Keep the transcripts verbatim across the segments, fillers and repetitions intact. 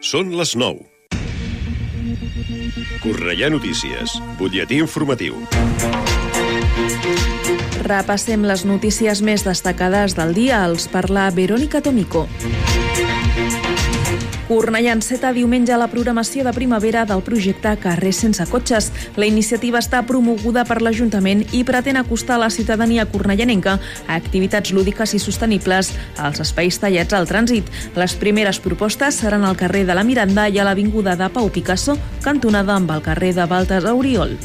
Són les nou. Cornellà Notícies, butlletí informatiu. Repassem les notícies més destacades del dia. Els parla Verònica Tomico. Cornellà enceta diumenge la programació de primavera del projecte Carrers sense cotxes. La iniciativa està promoguda per l'Ajuntament i pretén acostar la ciutadania cornellanenca a activitats lúdiques i sostenibles als espais tallats al trànsit. Les primeres propostes seran al carrer de la Miranda i a l'avinguda de Pau Picasso, cantonada amb el carrer de Baltasar Oriol.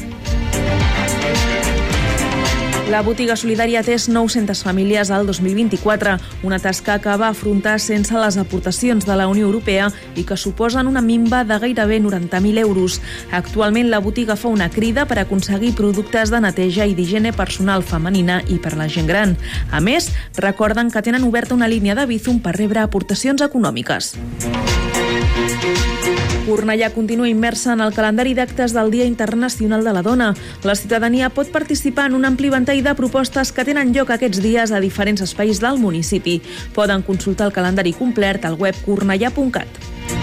La botiga solidària ha atès nou-centes famílies al dos mil vint-i-quatre, una tasca que va afrontar sense les aportacions de la Unió Europea i que suposen una minva de gairebé noranta mil euros. Actualment, la botiga fa una crida per aconseguir productes de neteja i d'higiene personal femenina i per la gent gran. A més, recorden que tenen oberta una línia de Bizum per rebre aportacions econòmiques. Cornellà continua immersa en el calendari d'actes del Dia Internacional de la Dona. La ciutadania pot participar en un ampli ventall de propostes que tenen lloc aquests dies a diferents espais del municipi. Poden consultar el calendari complet al web cornellà punt cat.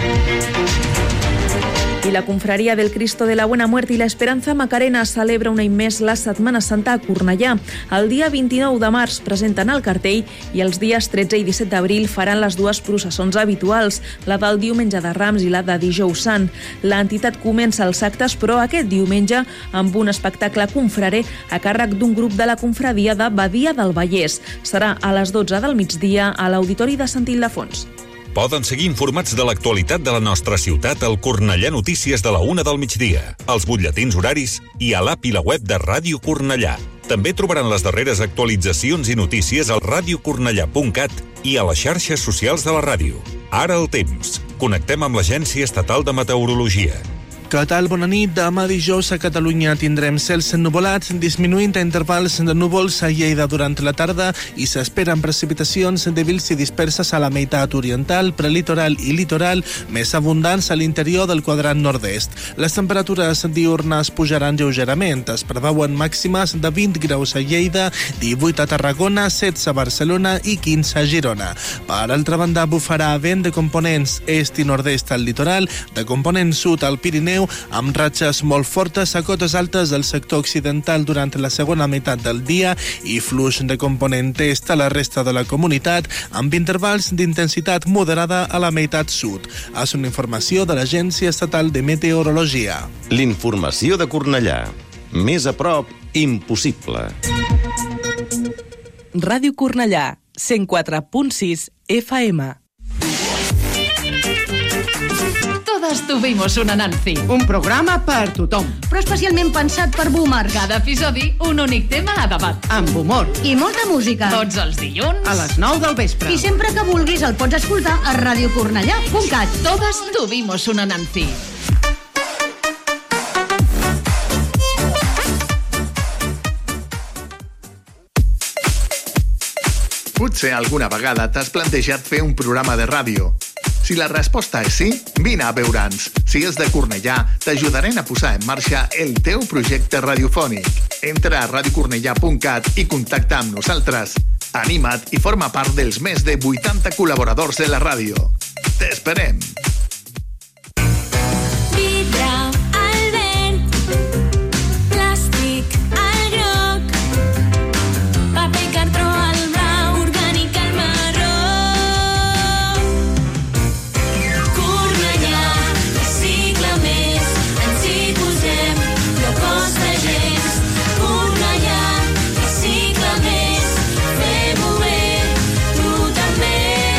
I la confraria del Cristo de la Buena Muerte i la Esperanza Macarena celebra un any més la Setmana Santa a Cornellà. El dia vint-i-nou de març presenten el cartell i els dies tretze i disset d'abril faran les dues processons habituals, la del diumenge de Rams i la de Dijous Sant. L'entitat comença els actes, però aquest diumenge amb un espectacle confrarer a càrrec d'un grup de la confradia de Badia del Vallès. Serà a les dotze del migdia a l'Auditori de Sant Ildefons. Poden seguir informats de l'actualitat de la nostra ciutat al Cornellà Notícies de la una del migdia, als butlletins horaris i a l'app i la web de Ràdio Cornellà. També trobaran les darreres actualitzacions i notícies al ràdio cornellà punt cat i a les xarxes socials de la ràdio. Ara el temps. Connectem amb l'Agència Estatal de Meteorologia. Què tal? Bona nit. Demà dijous a Catalunya tindrem cels ennuvolats, disminuint a intervals de núvols a Lleida durant la tarda i s'esperen precipitacions dèbils i disperses a la meitat oriental, prelitoral i litoral, més abundants a l'interior del quadrant nord-est. Les temperatures diurnes pujaran lleugerament. Es preveuen màximes de vint graus a Lleida, divuit a Tarragona, setze a Barcelona i quinze a Girona. Per altra banda, bufarà vent de components est i nord-est al litoral, de component sud al Pirineu, amb ratxes molt fortes a cotes altes del sector occidental durant la segona meitat del dia i flux de component est a la resta de la comunitat, amb intervals d'intensitat moderada a la meitat sud. És una informació de l'Agència Estatal de Meteorologia. L'informació de Cornellà. Més a prop, impossible. Ràdio Cornellà, cent quatre punt sis F M. Todas tuvimos una Nancy. Un programa per tothom. Però especialment pensat per boomers. Cada episodi, un únic tema a debat. Amb humor. I molta música. Tots els dilluns. A les nou del vespre. I sempre que vulguis el pots escoltar a ràdio cornellà punt cat. Todas tuvimos una Nancy. Potser alguna vegada t'has plantejat fer un programa de ràdio. Si la resposta és sí, vine a veure'ns. Si és de Cornellà, t'ajudarem a posar en marxa el teu projecte radiofònic. Entra a ràdio cornellà punt cat i contacta amb nosaltres. Anima't i forma part dels més de vuitanta col·laboradors de la ràdio. T'esperem! Vidre al verd, plàstic al groc, paper i cartró al blau, orgànic al marró. Cornellà, cicle més, ens hi posem, no costa gens. Cornellà, cicle més, fem-ho bé, tu també.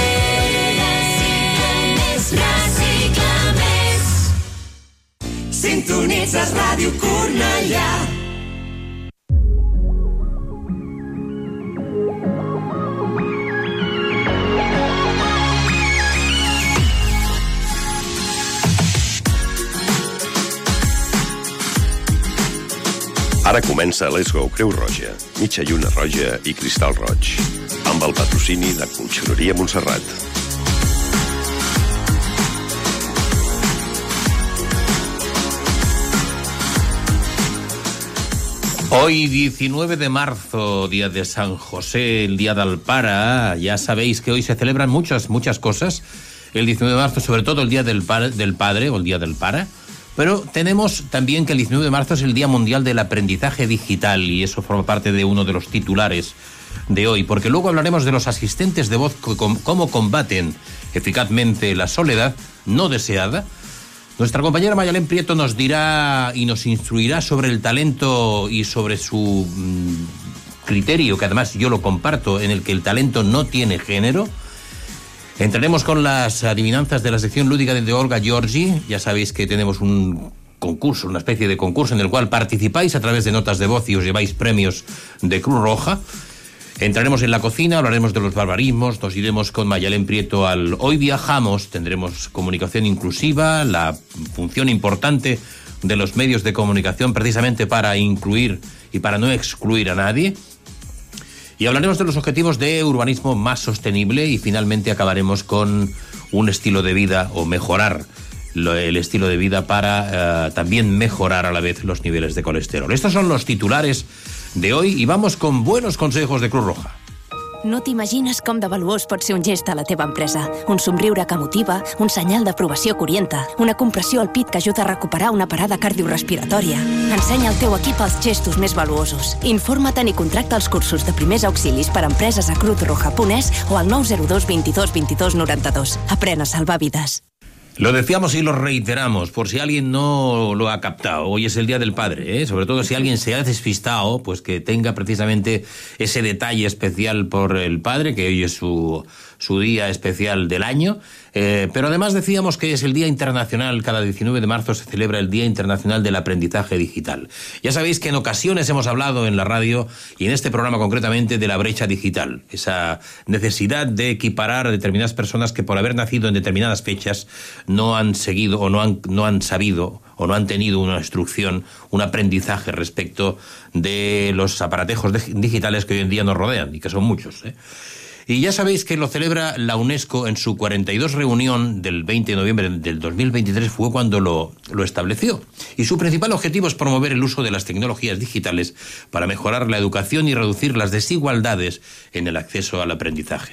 Recicla més. Sintonitzes Ràdio Cornellà. Ara comença Let's Go Creu Roja, mitja lluna roja i cristal roig, amb el patrocini de Colxoneria Montserrat. Hoy, diecinueve de marzo, día de San José, el día del Para. Ya sabéis que hoy se celebran muchas, muchas cosas el diecinueve de marzo, sobre todo el Día del, par, del Padre o el Día del Para. Pero tenemos también que el diecinueve de marzo es el Día Mundial del Aprendizaje Digital y eso forma parte de uno de los titulares de hoy, porque luego hablaremos de los asistentes de voz, cómo combaten eficazmente la soledad no deseada. Nuestra compañera Mayalén Prieto nos dirá y nos instruirá sobre el talento y sobre su mmm, criterio, que además yo lo comparto, en el que el talento no tiene género. Entraremos con las adivinanzas de la sección lúdica de Olga Giorgi. Ya sabéis que tenemos un concurso, una especie de concurso en el cual participáis a través de notas de voz y os lleváis premios de Cruz Roja. Entraremos en la cocina, hablaremos de los barbarismos, nos iremos con Mayalén Prieto al Hoy Viajamos, tendremos comunicación inclusiva, la función importante de los medios de comunicación precisamente para incluir y para no excluir a nadie. Y hablaremos de los objetivos de urbanismo más sostenible y finalmente acabaremos con un estilo de vida o mejorar lo, el estilo de vida para uh, también mejorar a la vez los niveles de colesterol. Estos son los titulares de hoy y vamos con buenos consejos de Cruz Roja. No t'imagines com de valuós pot ser un gest a la teva empresa. Un somriure que motiva, un senyal d'aprovació que orienta, una compressió al pit que ajuda a recuperar una parada cardiorrespiratòria. Ensenya al teu equip els gestos més valuosos. Informa't i contracta els cursos de primers auxilis per a empreses a cruz roja punt es o al nou zero dos vint dos vint dos noranta dos. Aprèn a salvar vides. Lo decíamos y lo reiteramos, por si alguien no lo ha captado. Hoy es el Día del Padre, ¿eh? Sobre todo si alguien se ha despistado, pues que tenga precisamente ese detalle especial por el padre, que hoy es su, su día especial del año. Eh, pero además decíamos que es el Día Internacional, cada diecinueve de marzo se celebra el Día Internacional del Aprendizaje Digital. Ya sabéis que en ocasiones hemos hablado en la radio y en este programa concretamente de la brecha digital, esa necesidad de equiparar a determinadas personas que por haber nacido en determinadas fechas no han seguido o no han, no han sabido o no han tenido una instrucción, un aprendizaje respecto de los aparatejos de, digitales que hoy en día nos rodean y que son muchos, ¿eh? Y ya sabéis que lo celebra la UNESCO en su cuarenta y dos reunión del veinte de noviembre del dos mil veintitrés, fue cuando lo, lo estableció. Y su principal objetivo es promover el uso de las tecnologías digitales para mejorar la educación y reducir las desigualdades en el acceso al aprendizaje.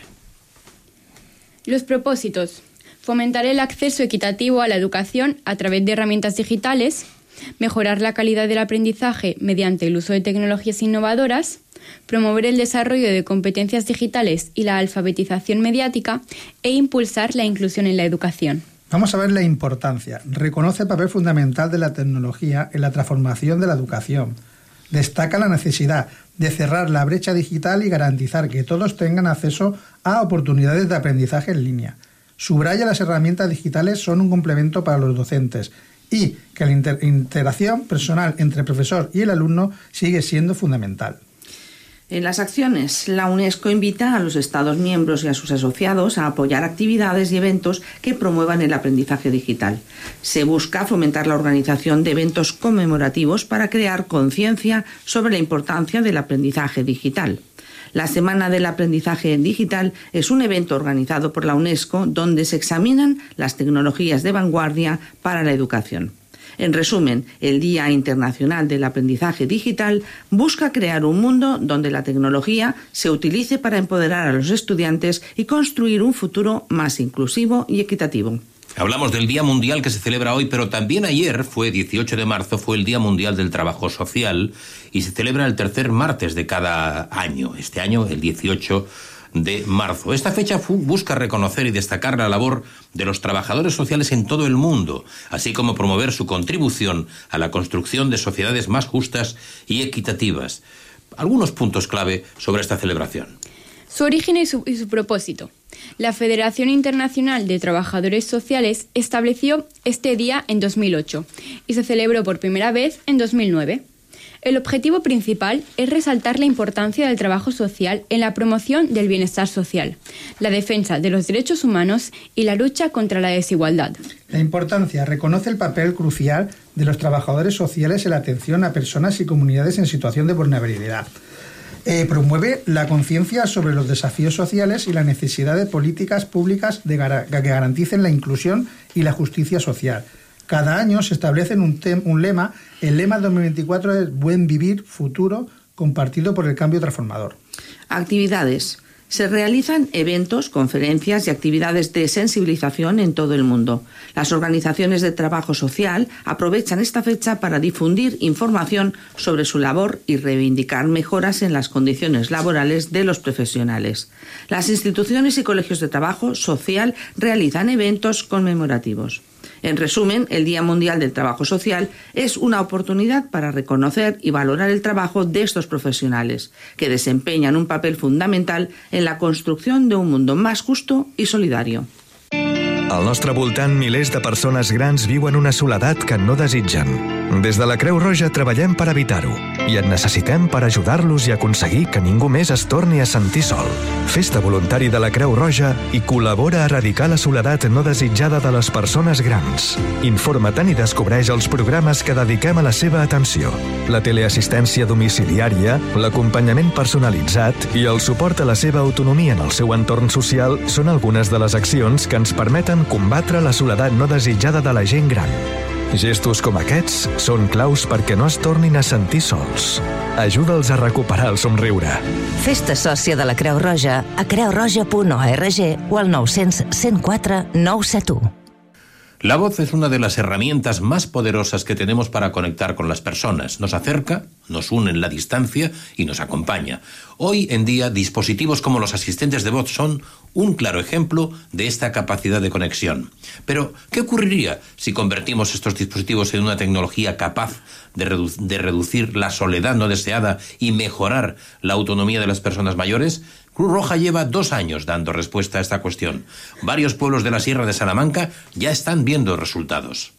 Los propósitos: fomentar el acceso equitativo a la educación a través de herramientas digitales, mejorar la calidad del aprendizaje mediante el uso de tecnologías innovadoras, promover el desarrollo de competencias digitales y la alfabetización mediática e impulsar la inclusión en la educación. Vamos a ver la importancia. Reconoce el papel fundamental de la tecnología en la transformación de la educación. Destaca la necesidad de cerrar la brecha digital y garantizar que todos tengan acceso a oportunidades de aprendizaje en línea. Subraya las herramientas digitales son un complemento para los docentes y que la inter- interacción personal entre el profesor y el alumno sigue siendo fundamental. En las acciones, la UNESCO invita a los Estados miembros y a sus asociados a apoyar actividades y eventos que promuevan el aprendizaje digital. Se busca fomentar la organización de eventos conmemorativos para crear conciencia sobre la importancia del aprendizaje digital. La Semana del Aprendizaje Digital es un evento organizado por la UNESCO donde se examinan las tecnologías de vanguardia para la educación. En resumen, el Día Internacional del Aprendizaje Digital busca crear un mundo donde la tecnología se utilice para empoderar a los estudiantes y construir un futuro más inclusivo y equitativo. Hablamos del Día Mundial que se celebra hoy, pero también ayer, fue dieciocho de marzo, fue el Día Mundial del Trabajo Social y se celebra el tercer martes de cada año. Este año, el dieciocho de marzo. Esta fecha busca reconocer y destacar la labor de los trabajadores sociales en todo el mundo, así como promover su contribución a la construcción de sociedades más justas y equitativas. Algunos puntos clave sobre esta celebración. Su origen y su, y su propósito. La Federación Internacional de Trabajadores Sociales estableció este día en dos mil ocho y se celebró por primera vez en dos mil nueve. El objetivo principal es resaltar la importancia del trabajo social en la promoción del bienestar social, la defensa de los derechos humanos y la lucha contra la desigualdad. La importancia reconoce el papel crucial de los trabajadores sociales en la atención a personas y comunidades en situación de vulnerabilidad. Eh, promueve la conciencia sobre los desafíos sociales y la necesidad de políticas públicas de gar- que garanticen la inclusión y la justicia social. Cada año se establece un, tem- un lema. El lema dos mil veinticuatro es Buen Vivir Futuro, compartido por el cambio transformador. Actividades. Se realizan eventos, conferencias y actividades de sensibilización en todo el mundo. Las organizaciones de trabajo social aprovechan esta fecha para difundir información sobre su labor y reivindicar mejoras en las condiciones laborales de los profesionales. Las instituciones y colegios de trabajo social realizan eventos conmemorativos. En resumen, el Día Mundial del Trabajo Social es una oportunidad para reconocer y valorar el trabajo de estos profesionales, que desempeñan un papel fundamental en la construcción de un mundo más justo i solidario. Al nostre voltant, milers de persones grans viuen una soledat que no desitgen. Des de la Creu Roja treballem per evitar-ho i et necessitem per ajudar-los i aconseguir que ningú més es torni a sentir sol. Fes-te voluntari de la Creu Roja i col·labora a erradicar la soledat no desitjada de les persones grans. Informa-te'n i descobreix els programes que dediquem a la seva atenció. La teleassistència domiciliària, l'acompanyament personalitzat i el suport a la seva autonomia en el seu entorn social són algunes de les accions que ens permeten combatre la soledat no desitjada de la gent gran. Gestos com aquests són claus perquè no es tornin a sentir sols. Ajuda'ls a recuperar el somriure. Fes-te sòcia de la Creu Roja a creu roja punt org o al nou cents, cent quatre, nou set u. La voz es una de las herramientas más poderosas que tenemos para conectar con las personas. Nos acerca, nos une en la distancia y nos acompaña. Hoy en día, dispositivos como los asistentes de voz son un claro ejemplo de esta capacidad de conexión. Pero, ¿qué ocurriría si convertimos estos dispositivos en una tecnología capaz de, redu- de reducir la soledad no deseada y mejorar la autonomía de las personas mayores? Cruz Roja lleva dos años dando respuesta a esta cuestión. Varios pueblos de la Sierra de Salamanca ya están viendo resultados.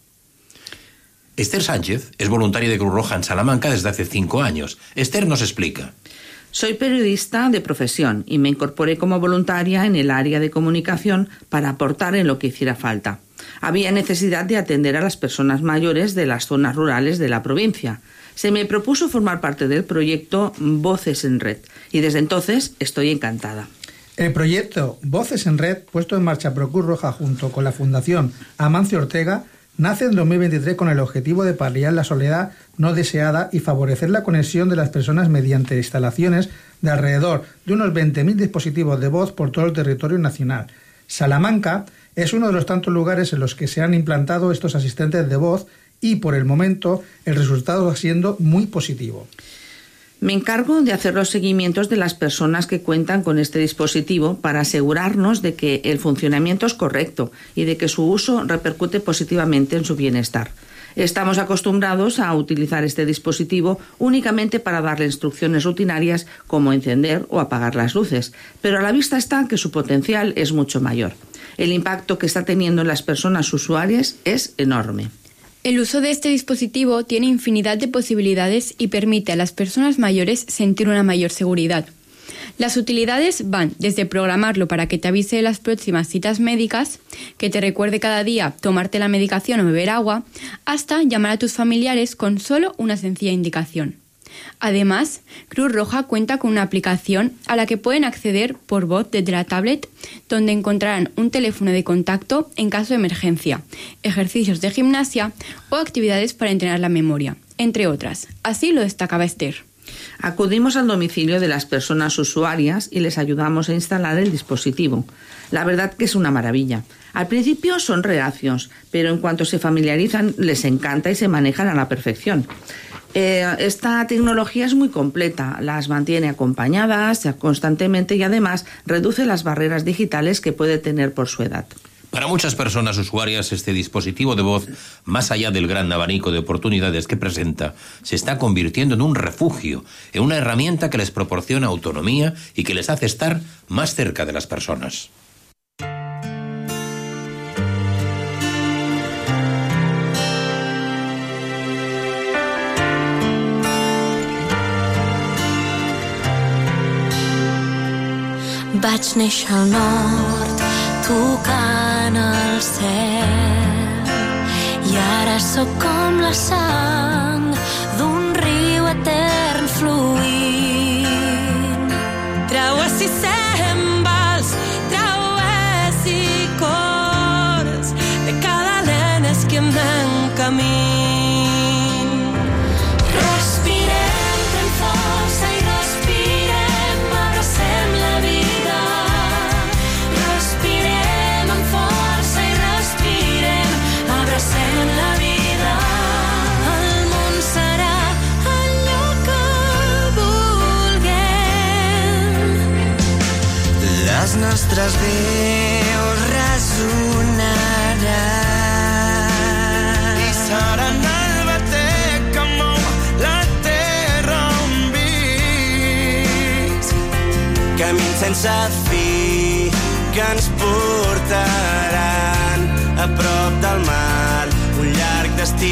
Esther Sánchez es voluntaria de Cruz Roja en Salamanca desde hace cinco años. Esther nos explica. Soy periodista de profesión y me incorporé como voluntaria en el área de comunicación para aportar en lo que hiciera falta. Había necesidad de atender a las personas mayores de las zonas rurales de la provincia. Se me propuso formar parte del proyecto Voces en Red y desde entonces estoy encantada. El proyecto Voces en Red, puesto en marcha por Cruz Roja junto con la Fundación Amancio Ortega, nace en dos mil veintitrés con el objetivo de paliar la soledad no deseada y favorecer la conexión de las personas mediante instalaciones de alrededor de unos veinte mil dispositivos de voz por todo el territorio nacional. Salamanca es uno de los tantos lugares en los que se han implantado estos asistentes de voz y por el momento el resultado va siendo muy positivo. Me encargo de hacer los seguimientos de las personas que cuentan con este dispositivo para asegurarnos de que el funcionamiento es correcto y de que su uso repercute positivamente en su bienestar. Estamos acostumbrados a utilizar este dispositivo únicamente para darle instrucciones rutinarias como encender o apagar las luces, pero a la vista está que su potencial es mucho mayor. El impacto que está teniendo en las personas usuarias es enorme. El uso de este dispositivo tiene infinidad de posibilidades y permite a las personas mayores sentir una mayor seguridad. Las utilidades van desde programarlo para que te avise de las próximas citas médicas, que te recuerde cada día tomarte la medicación o beber agua, hasta llamar a tus familiares con solo una sencilla indicación. Además, Cruz Roja cuenta con una aplicación a la que pueden acceder por voz desde la tablet, donde encontrarán un teléfono de contacto en caso de emergencia, ejercicios de gimnasia o actividades para entrenar la memoria, entre otras. Así lo destacaba Esther. Acudimos al domicilio de las personas usuarias y les ayudamos a instalar el dispositivo. La verdad que es una maravilla. Al principio son reacios, pero en cuanto se familiarizan les encanta y se manejan a la perfección. Eh, esta tecnología es muy completa, las mantiene acompañadas constantemente y además reduce las barreras digitales que puede tener por su edad. Para muchas personas usuarias, este dispositivo de voz, más allá del gran abanico de oportunidades que presenta, se está convirtiendo en un refugio, en una herramienta que les proporciona autonomía y que les hace estar más cerca de las personas. Vaig néixer al nord, tocant el cel, i ara sóc com la sang d'un riu etern fluint. Traues i sembals, traues i cors, de cada nena és que m'en camí. Respirem, pren força i respirem, abracem la vida. les nostres veus resonaran. I seran el batec que mou la terra on visc, camins sense fi que ens portaran a prop del mar, un llarg destí.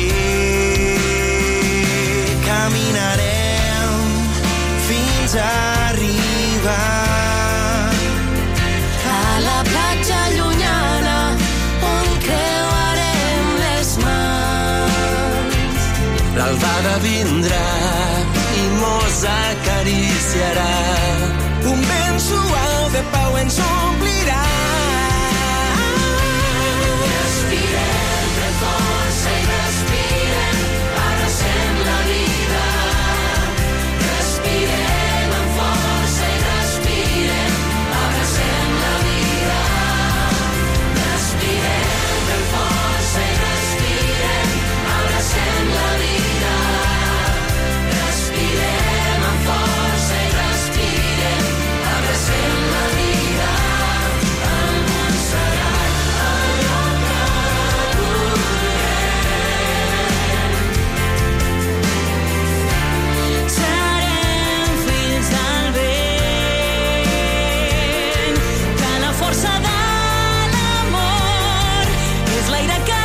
Caminarem fins a arribar a la platja llunyana on creuarem les mans. L'albada vindrà i mos acariciarà, un vent suau de pau ens omplirà. Respirem, pren força i respirem, abracem la vida. Respirem amb força i respirem, abracem la vida. Respirem, pren força i respirem, abracem la vida. Respirem amb força i respirem, abracem la vida. El món serà allò que vulguem. Serem fills del vent, que la força de l'amor és l'aire que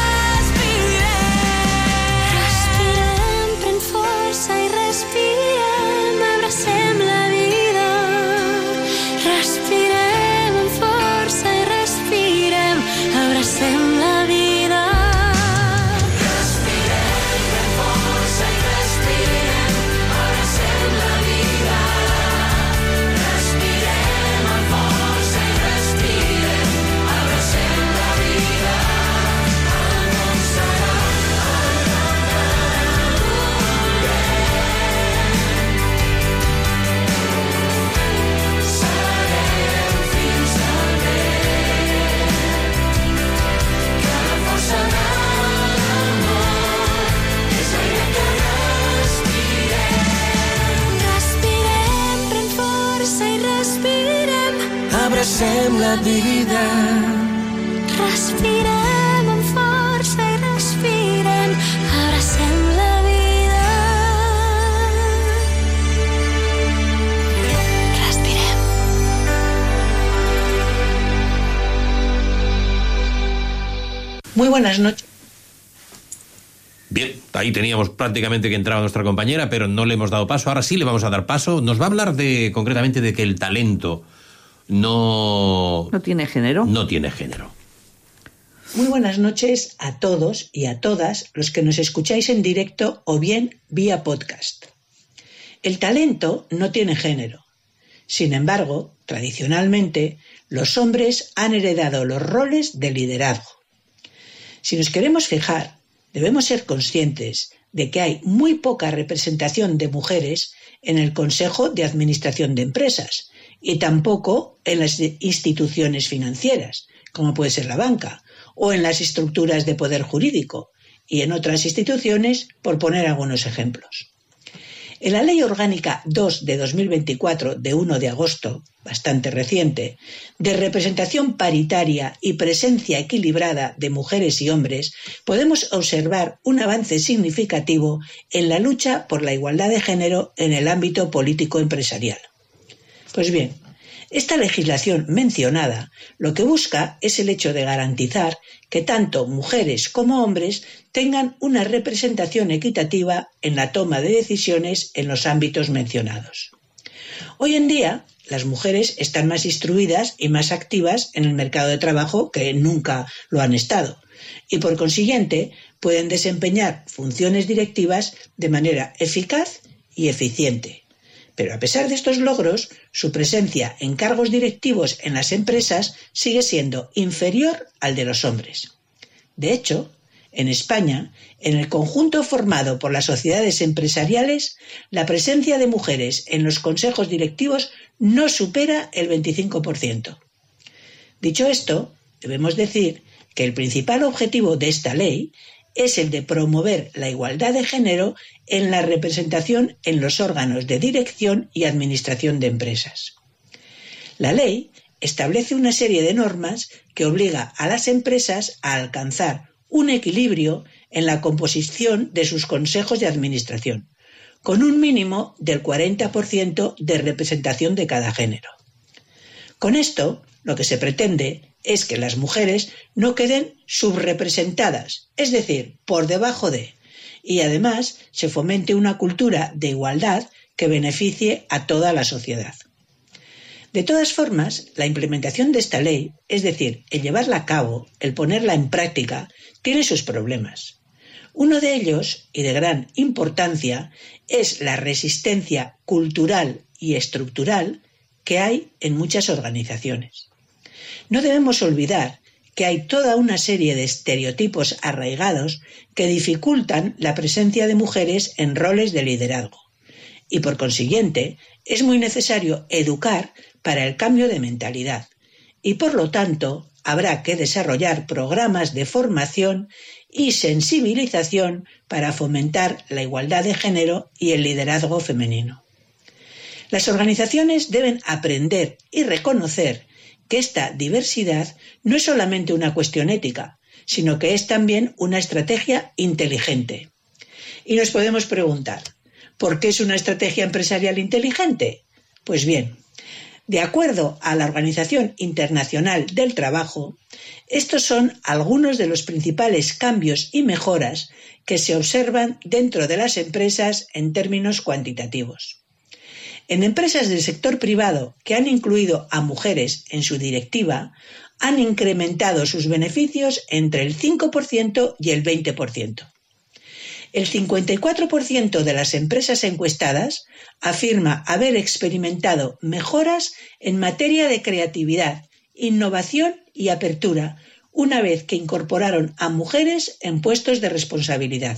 respirem. Respirem, pren força i respirem, abracem la vida. Respirem amb força i respirem, abracem la vida. Respirem, pren força i respirem, abracem la vida. Respirem amb força i respirem, abracem la vida. El món serà allò que vulguem. Serem fins al vent, que la força de l'amor és l'aire que respirem. Respirem, pren força i respirem, abracem la vida. Respirem amb força i respirem, abracem la vida. Respirem. Muy buenas noches. Bien, ahí teníamos prácticamente que entraba nuestra compañera, pero no le hemos dado paso. Ahora sí le vamos a dar paso. Nos va a hablar de concretamente de que el talento no... ¿No tiene género? No tiene género. Muy buenas noches a todos y a todas los que nos escucháis en directo o bien vía podcast. El talento no tiene género. Sin embargo, tradicionalmente, los hombres han heredado los roles de liderazgo. Si nos queremos fijar, debemos ser conscientes de que hay muy poca representación de mujeres en el Consejo de Administración de Empresas y tampoco en las instituciones financieras, como puede ser la banca, o en las estructuras de poder jurídico, y en otras instituciones, por poner algunos ejemplos. En la Ley Orgánica dos de dos mil veinticuatro, de uno de agosto, bastante reciente, de representación paritaria y presencia equilibrada de mujeres y hombres, podemos observar un avance significativo en la lucha por la igualdad de género en el ámbito político-empresarial. Pues bien, esta legislación mencionada lo que busca es el hecho de garantizar que tanto mujeres como hombres tengan una representación equitativa en la toma de decisiones en los ámbitos mencionados. Hoy en día, las mujeres están más instruidas y más activas en el mercado de trabajo que nunca lo han estado, y por consiguiente pueden desempeñar funciones directivas de manera eficaz y eficiente. Pero a pesar de estos logros, su presencia en cargos directivos en las empresas sigue siendo inferior al de los hombres. De hecho, en España, en el conjunto formado por las sociedades empresariales, la presencia de mujeres en los consejos directivos no supera el veinticinco por ciento. Dicho esto, debemos decir que el principal objetivo de esta ley es el de promover la igualdad de género en la representación en los órganos de dirección y administración de empresas. La ley establece una serie de normas que obliga a las empresas a alcanzar un equilibrio en la composición de sus consejos de administración, con un mínimo del cuarenta por ciento de representación de cada género. Con esto, lo que se pretende es que las mujeres no queden subrepresentadas, es decir, por debajo de, y además se fomente una cultura de igualdad que beneficie a toda la sociedad. De todas formas, la implementación de esta ley, es decir, el llevarla a cabo, el ponerla en práctica, tiene sus problemas. Uno de ellos, y de gran importancia, es la resistencia cultural y estructural que hay en muchas organizaciones. No debemos olvidar que hay toda una serie de estereotipos arraigados que dificultan la presencia de mujeres en roles de liderazgo. Y por consiguiente, es muy necesario educar para el cambio de mentalidad. Y por lo tanto, habrá que desarrollar programas de formación y sensibilización para fomentar la igualdad de género y el liderazgo femenino. Las organizaciones deben aprender y reconocer que esta diversidad no es solamente una cuestión ética, sino que es también una estrategia inteligente. Y nos podemos preguntar, ¿por qué es una estrategia empresarial inteligente? Pues bien, de acuerdo a la Organización Internacional del Trabajo, estos son algunos de los principales cambios y mejoras que se observan dentro de las empresas en términos cuantitativos. En empresas del sector privado que han incluido a mujeres en su directiva, han incrementado sus beneficios entre el cinco por ciento y el veinte por ciento. El cincuenta y cuatro por ciento de las empresas encuestadas afirma haber experimentado mejoras en materia de creatividad, innovación y apertura, una vez que incorporaron a mujeres en puestos de responsabilidad.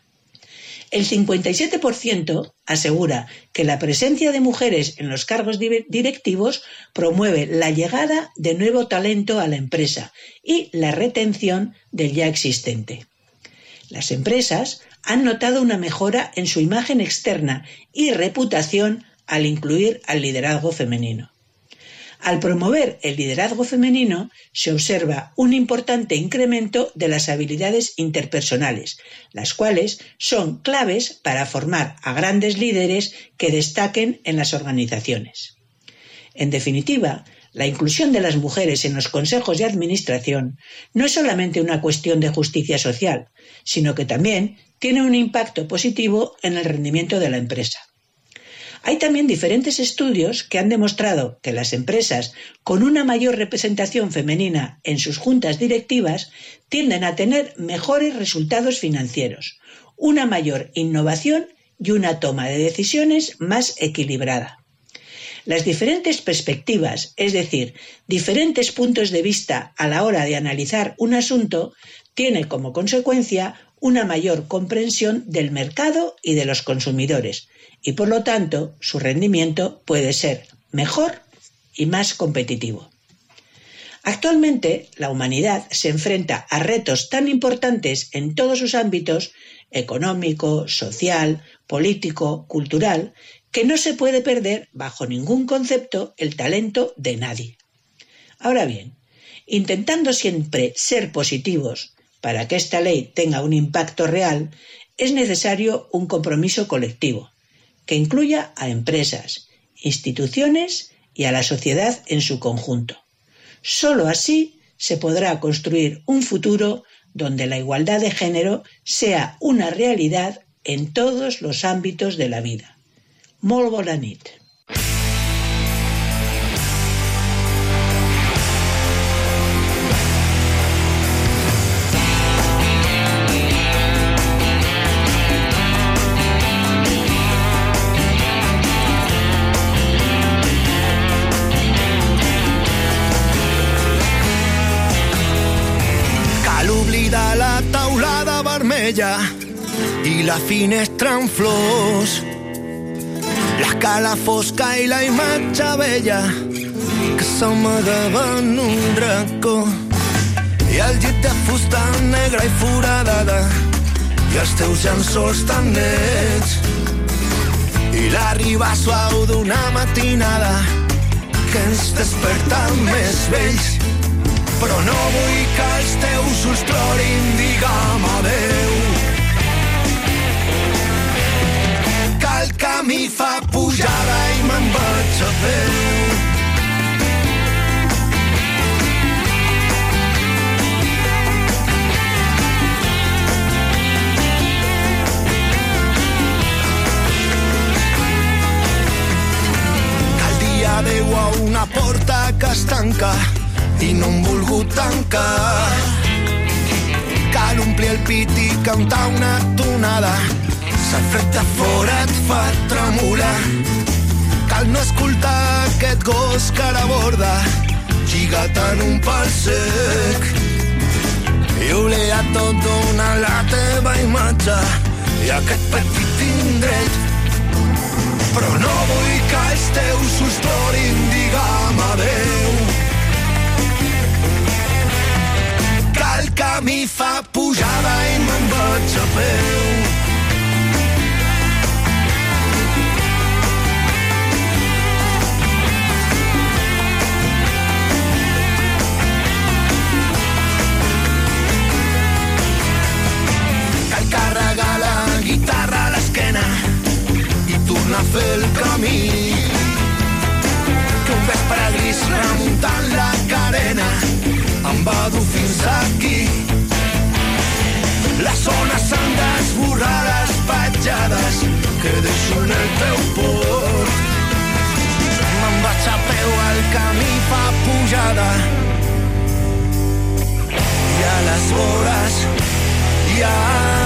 El cincuenta y siete por ciento asegura que la presencia de mujeres en los cargos directivos promueve la llegada de nuevo talento a la empresa y la retención del ya existente. Las empresas han notado una mejora en su imagen externa y reputación al incluir al liderazgo femenino. Al promover el liderazgo femenino, se observa un importante incremento de las habilidades interpersonales, las cuales son claves para formar a grandes líderes que destaquen en las organizaciones. En definitiva, la inclusión de las mujeres en los consejos de administración no es solamente una cuestión de justicia social, sino que también tiene un impacto positivo en el rendimiento de la empresa. Hay también diferentes estudios que han demostrado que las empresas con una mayor representación femenina en sus juntas directivas tienden a tener mejores resultados financieros, una mayor innovación y una toma de decisiones más equilibrada. Las diferentes perspectivas, es decir, diferentes puntos de vista a la hora de analizar un asunto, tiene como consecuencia una mayor comprensión del mercado y de los consumidores, y por lo tanto su rendimiento puede ser mejor y más competitivo. Actualmente, la humanidad se enfrenta a retos tan importantes en todos sus ámbitos, económico, social, político, cultural, que no se puede perder bajo ningún concepto el talento de nadie. Ahora bien, intentando siempre ser positivos para que esta ley tenga un impacto real, es necesario un compromiso colectivo, que incluya a empresas, instituciones y a la sociedad en su conjunto. Solo así se podrá construir un futuro donde la igualdad de género sea una realidad en todos los ámbitos de la vida. Molt bona nit. Cal oblidar la taulada vermella i la finestra en flors, l'escala fosca i la imatge vella que s'amagava en un racó, i el llit de fusta negra i foradada i els teus llençols tan nets, i la riba suau d'una matinada que ens desperta més vells. Però no vull que els teus ulls plorin, digue'm adeu. Que el camí fa pujada i me'n vaig a peu. Que el dia deu a una porta que es tanca i no hem volgut tancar. Cal omplir el pit i cantar una tonada. Si el fred de fora et fa tremolar, cal no escoltar aquest gos que ara borda, lligat en un pal sec. I oblida tot donar la teva imatge i aquest petit indret. Però no vull que els teus ulls plorin, digue'm adeu. Que el camí fa pujada i me'n vaig a peu. Cal carregar la guitarra a l'esquena i tornar a fer el camí. Que un vespre gris remuntant la carena em va dur fins aquí. Les ones s'han d'esborrar les petjades que deixo en el teu port. Me'n vaig a peu, el camí fa pujada i a les vores hi ha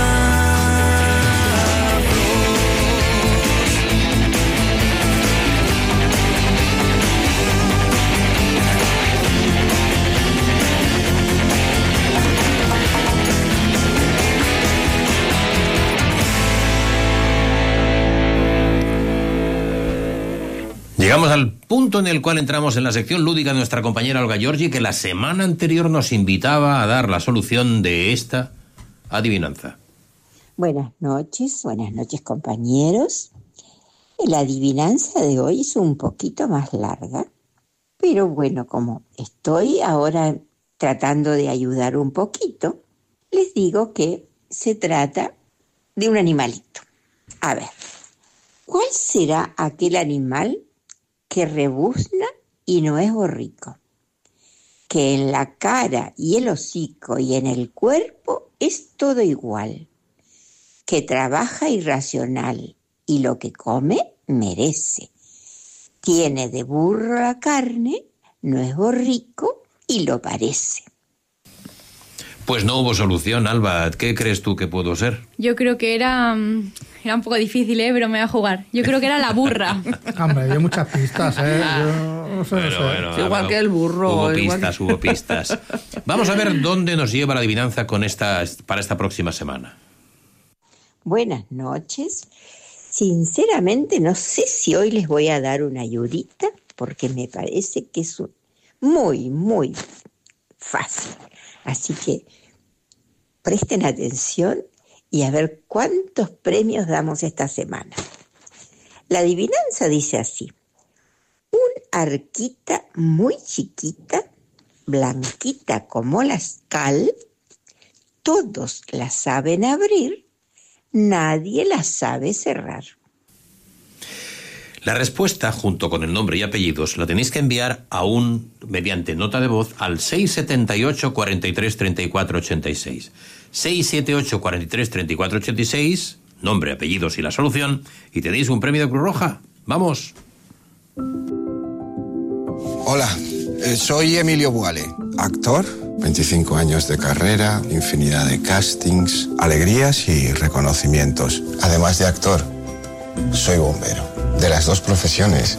Llegamos al punto en el cual entramos en la sección lúdica de nuestra compañera Olga Giorgi, que la semana anterior nos invitaba a dar la solución de esta adivinanza. Buenas noches, buenas noches compañeros. La adivinanza de hoy es un poquito más larga, pero bueno, como estoy ahora tratando de ayudar un poquito, les digo que se trata de un animalito. A ver, ¿cuál será aquel animal que rebuzna y no es borrico? Que en la cara y el hocico y en el cuerpo es todo igual. Que trabaja irracional y lo que come merece. Tiene de burro la carne, no es borrico y lo parece. Pues no hubo solución, Alba. ¿Qué crees tú que puedo ser? Yo creo que era... Era un poco difícil, ¿eh? Pero me voy a jugar. Yo creo que era la burra. Hombre, hay muchas pistas, ¿eh? Yo no sé, Bueno, no sé. bueno, Igual Alba, que el burro. Hubo igual pistas, que- hubo pistas. Vamos a ver dónde nos lleva la adivinanza con esta, para esta próxima semana. Buenas noches. Sinceramente no sé si hoy les voy a dar una ayudita porque me parece que es un- muy, muy fácil. Así que presten atención y a ver cuántos premios damos esta semana. La adivinanza dice así: un arquita muy chiquita, blanquita como la cal, todos la saben abrir, nadie la sabe cerrar. La respuesta, junto con el nombre y apellidos, la tenéis que enviar aún mediante nota de voz al seis siete ocho, cuatro tres, treinta y cuatro ochenta y seis. seis siete ocho, cuatro tres, treinta y cuatro ochenta y seis, nombre, apellidos y la solución, y tenéis un premio de Cruz Roja. ¡Vamos! Hola, eh, soy Emilio Buale, actor, veinticinco años de carrera, infinidad de castings, alegrías y reconocimientos. Además de actor, soy bombero. De las dos profesiones,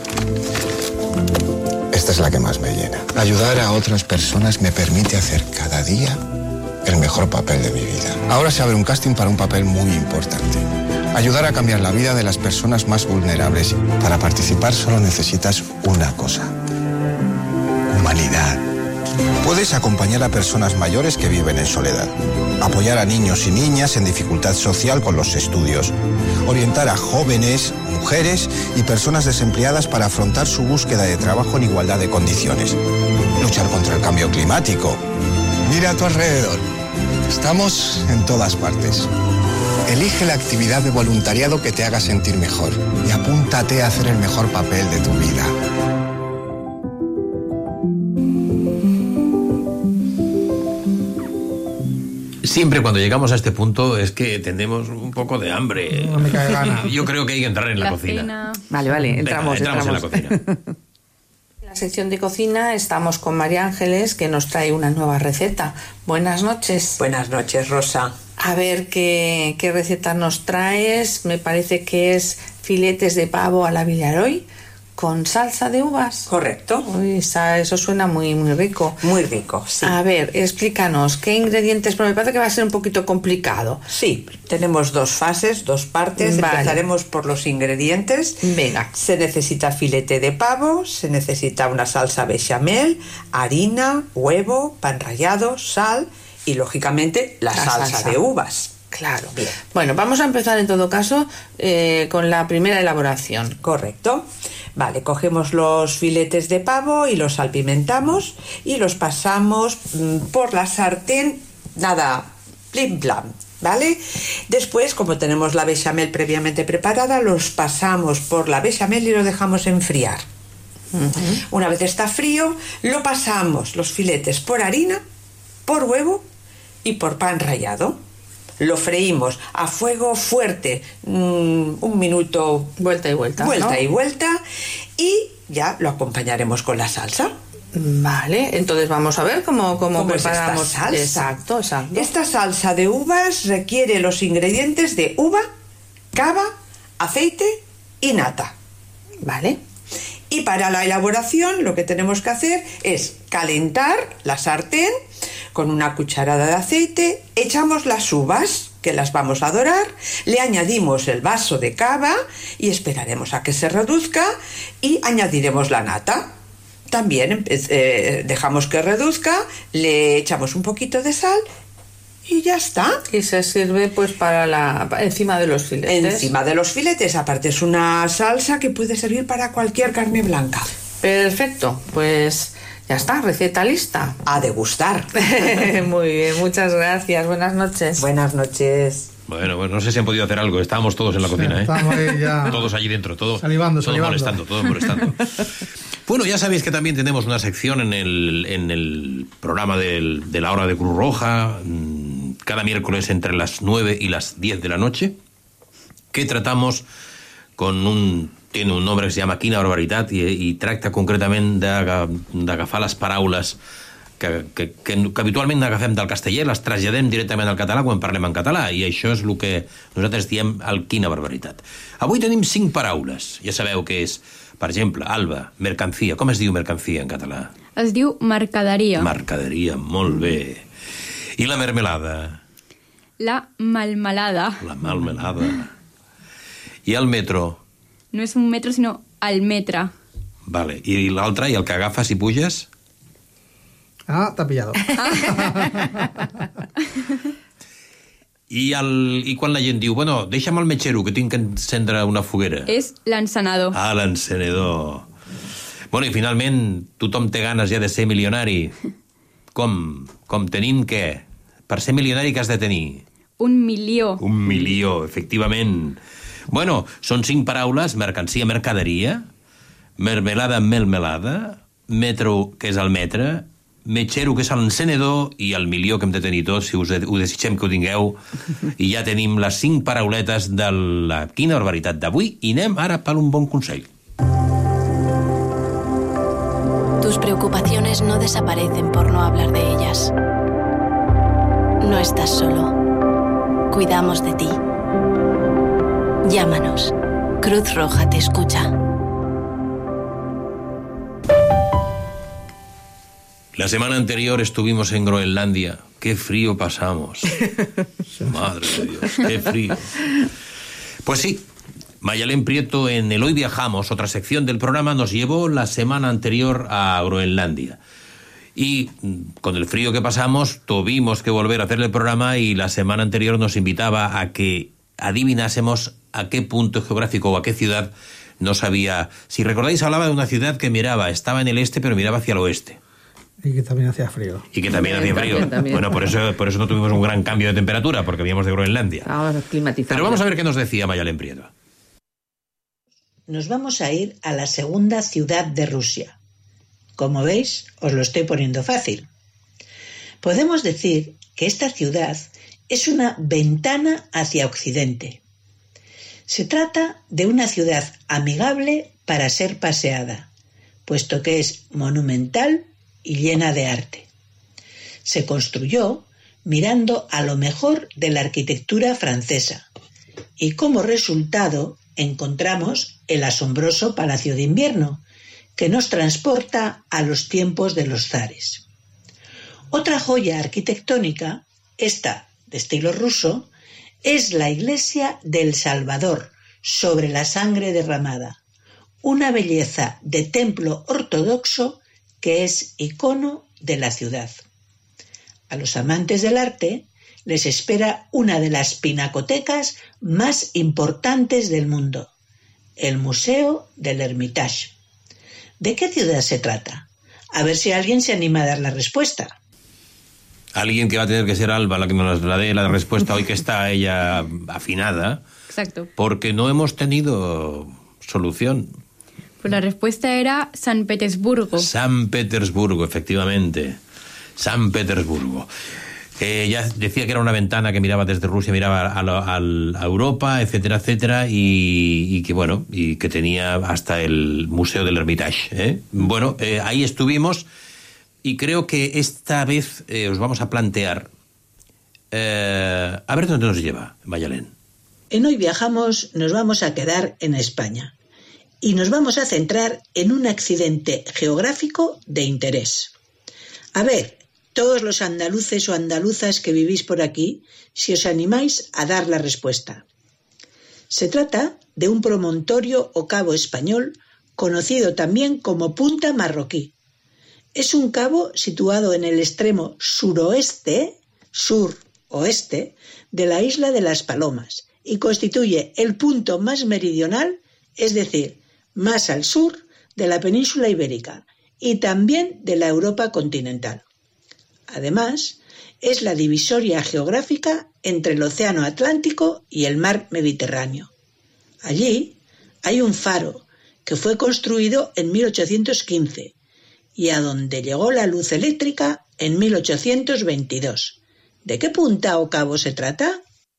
esta es la que más me llena. Ayudar a otras personas me permite hacer cada día el mejor papel de mi vida. Ahora se abre un casting para un papel muy importante. Ayudar a cambiar la vida de las personas más vulnerables. Para participar solo necesitas una cosa: humanidad. Puedes acompañar a personas mayores que viven en soledad, apoyar a niños y niñas en dificultad social con los estudios, orientar a jóvenes, mujeres y personas desempleadas para afrontar su búsqueda de trabajo en igualdad de condiciones, luchar contra el cambio climático. Mira a tu alrededor. Estamos en todas partes. Elige la actividad de voluntariado que te haga sentir mejor y apúntate a hacer el mejor papel de tu vida. Siempre cuando llegamos a este punto es que tenemos un poco de hambre. No me cae gana. Yo creo que hay que entrar en la, La cocina. cena. Vale, vale, entramos, Venga, entramos entramos. en la cocina. En la sección de cocina estamos con María Ángeles, que nos trae una nueva receta. Buenas noches. Buenas noches, Rosa. A ver qué, qué receta nos traes. Me parece que es filetes de pavo a la Villaroy con salsa de uvas. Correcto. Uy, esa- eso suena muy, muy rico. Muy rico, sí. A ver, explícanos, ¿qué ingredientes? Porque me parece que va a ser un poquito complicado. Sí, tenemos dos fases, dos partes. Vale. Empezaremos por los ingredientes. Venga. Se necesita filete de pavo, se necesita una salsa bechamel, harina, huevo, pan rallado, sal y, lógicamente, la, La salsa, salsa. de uvas. Claro. Bien. Bueno, vamos a empezar en todo caso eh, con la primera elaboración. Correcto. Vale, cogemos los filetes de pavo y los salpimentamos y los pasamos mm, por la sartén, nada, plim plam, ¿vale? Después, como tenemos la bechamel previamente preparada, los pasamos por la bechamel y lo dejamos enfriar. Una vez está frío, lo pasamos los filetes por harina, por huevo y por pan rallado. Lo freímos a fuego fuerte, mmm, un minuto, vuelta y vuelta, vuelta ¿no? y vuelta, y ya lo acompañaremos con la salsa. Vale, entonces vamos a ver cómo, cómo, ¿Cómo es esta preparamos. salsa? Exacto, exacto. Esta salsa de uvas requiere los ingredientes de uva, cava, aceite y nata. Vale. Y para la elaboración lo que tenemos que hacer es calentar la sartén con una cucharada de aceite, echamos las uvas, que las vamos a dorar, le añadimos el vaso de cava y esperaremos a que se reduzca y añadiremos la nata. También eh, dejamos que reduzca, le echamos un poquito de sal y ya está. Y se sirve pues para la encima de los filetes. Encima de los filetes, aparte es una salsa que puede servir para cualquier carne blanca. Perfecto, pues ya está, receta lista. A degustar. Muy bien, muchas gracias, buenas noches. Buenas noches. Bueno, bueno, no sé si han podido hacer algo. Estábamos todos en la cocina, ¿eh? Estamos ahí ya. Todos allí dentro, todo, Salivando, todo salivando. molestando, todo molestando. Bueno, ya sabéis que también tenemos una sección en el, en el programa del, de la hora de Cruz Roja, cada miércoles entre las nueve y las diez de la noche, que tratamos con un... Tiene un nombre que se llama Quina Barbaritat i, i tracta concretament d'agafar les paraules que, que, que, que habitualment agafem del castellà, les traslladem directament al català quan parlem en català, i això és el que nosaltres diem el Quina Barbaritat. Avui tenim cinc paraules. Ja sabeu què és, per exemple, Alba, mercancia. Com es diu mercancia en català? Es diu mercaderia. Mercaderia, molt bé. I la mermelada? La malmelada. La malmelada. I el metro? No és un metro, sinó el metre. Vale. I l'altre, i el que agafes i puges? Ah, t'ha pillado. I, el, I quan la gent diu, bueno, deixa'm el metgero, que tinc que encendre una foguera. És l'encenedor. Ah, l'encenedor. Bueno, i finalment, tothom té ganes ja de ser milionari. Com? Com tenim què? Per ser milionari, què has de tenir? Un milió. Un milió, efectivament. Bueno, són cinc paraules: mercancia, mercaderia, mermelada, melmelada, metro, que és el metre, metgero, que és l'encenedor, i el milió que hem de tenir tots, si us ho desitgem que ho tingueu. I ja tenim les cinc parauletes de la Quina Barbaritat d'avui, i anem ara per un bon consell. Tus preocupaciones no desaparecen por no hablar de ellas. No estás solo. Cuidamos de ti. Llámanos. Cruz Roja te escucha. La semana anterior estuvimos en Groenlandia. ¡Qué frío pasamos! Madre de Dios, qué frío. Pues sí, Mayalén Prieto en el Hoy Viajamos, otra sección del programa, nos llevó la semana anterior a Groenlandia. Y con el frío que pasamos, tuvimos que volver a hacer el programa y la semana anterior nos invitaba a que adivinásemos a qué punto geográfico o a qué ciudad nos había... Si recordáis, hablaba de una ciudad que miraba, estaba en el este, pero miraba hacia el oeste. Y que también hacía frío. Y que también hacía frío. También, también. Bueno, por eso, por eso no tuvimos un gran cambio de temperatura, porque veníamos de Groenlandia. Vamos a climatizar. Pero vamos a ver qué nos decía Mayalen Prieto. Nos vamos a ir a la segunda ciudad de Rusia. Como veis, os lo estoy poniendo fácil. Podemos decir que esta ciudad es una ventana hacia Occidente. Se trata de una ciudad amigable para ser paseada, puesto que es monumental y llena de arte. Se construyó mirando a lo mejor de la arquitectura francesa, y como resultado encontramos el asombroso Palacio de Invierno, que nos transporta a los tiempos de los zares. Otra joya arquitectónica, esta de estilo ruso, es la iglesia del Salvador sobre la sangre derramada, una belleza de templo ortodoxo que es icono de la ciudad. A los amantes del arte les espera una de las pinacotecas más importantes del mundo, el Museo del Hermitage. ¿De qué ciudad se trata? A ver si alguien se anima a dar la respuesta. Alguien que va a tener que ser Alba la que nos la dé la respuesta hoy, que está ella afinada. Exacto. Porque no hemos tenido solución. Pues la respuesta era San Petersburgo. San Petersburgo, efectivamente. San Petersburgo. Eh, ya decía que era una ventana que miraba desde Rusia, miraba a, la, a, a Europa, etcétera, etcétera, y, y que bueno, y que tenía hasta el Museo del Hermitage, ¿eh? Bueno, eh, ahí estuvimos, y creo que esta vez eh, os vamos a plantear eh, a ver dónde nos lleva Mayalen. En Hoy Viajamos nos vamos a quedar en España, y nos vamos a centrar en un accidente geográfico de interés. A ver, todos los andaluces o andaluzas que vivís por aquí, si os animáis a dar la respuesta. Se trata de un promontorio o cabo español, conocido también como Punta Marroquí. Es un cabo situado en el extremo suroeste, sur-oeste, de la isla de Las Palomas y constituye el punto más meridional, es decir, más al sur de la península ibérica y también de la Europa continental. Además, es la divisoria geográfica entre el Océano Atlántico y el Mar Mediterráneo. Allí hay un faro que fue construido en mil ochocientos quince y a donde llegó la luz eléctrica en mil ochocientos veintidós. ¿De qué punta o cabo se trata?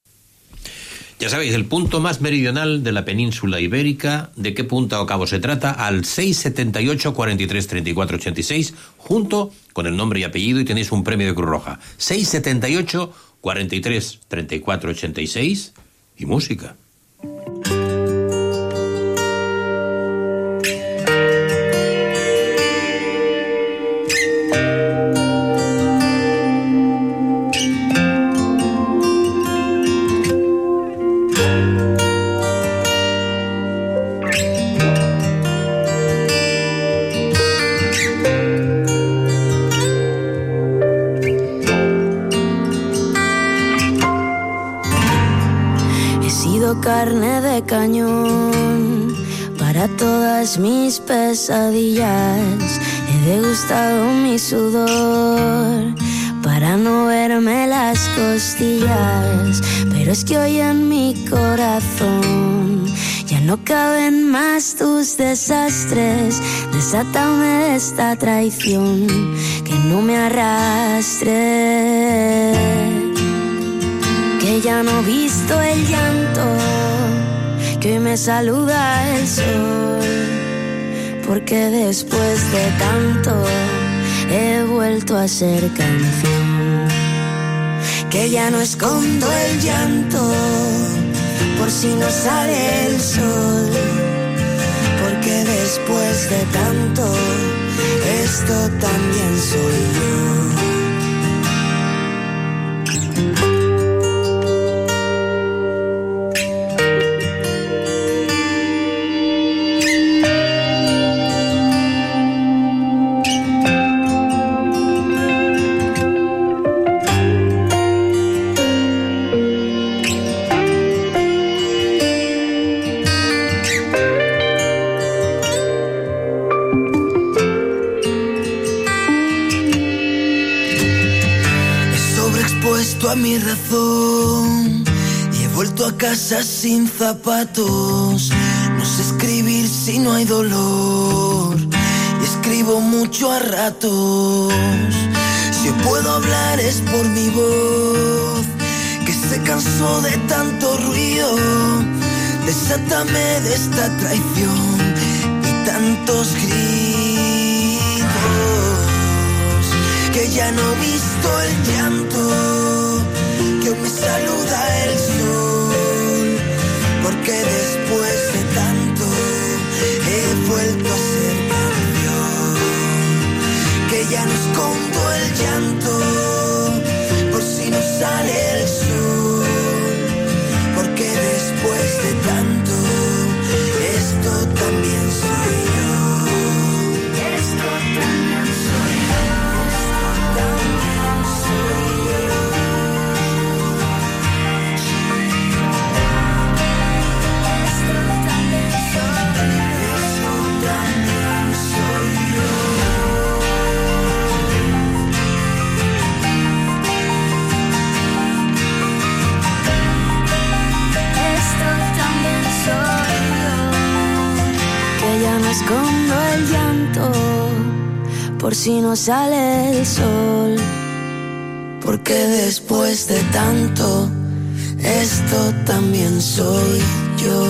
Ya sabéis, el punto más meridional de la península ibérica. ¿De qué punta o cabo se trata? Al seis setenta y ocho, cuarenta y tres, treinta y cuatro, ochenta y seis, junto con el nombre y apellido, y tenéis un premio de Cruz Roja. seis setenta y ocho, cuarenta y tres, treinta y cuatro, ochenta y seis y música. Carne de cañón para todas mis pesadillas. He degustado mi sudor para no verme las costillas. Pero es que hoy en mi corazón ya no caben más tus desastres. Desátame de esta traición que no me arrastre. Que ya no visto el llanto, que hoy me saluda el sol, porque después de tanto he vuelto a ser canción. Que ya no escondo el llanto, por si no sale el sol, porque después de tanto esto también soy yo. a mi razón y he vuelto a casa sin zapatos. No sé escribir si no hay dolor y escribo mucho a ratos. Si puedo hablar es por mi voz, que se cansó de tanto ruido. Desátame de esta traición y tantos gritos, que ya no he visto el llanto, que hoy me saluda el sol, porque después de tanto he vuelto a ser canción, que ya no escondo el llanto, por si no sale el sol, porque después de tanto, esto también soy yo. Esto también soy yo. Esto también soy yo. Esto también soy yo. Esto también soy yo. Ya no escondo el llanto por si no sale el sol, porque después de tanto, esto también soy yo.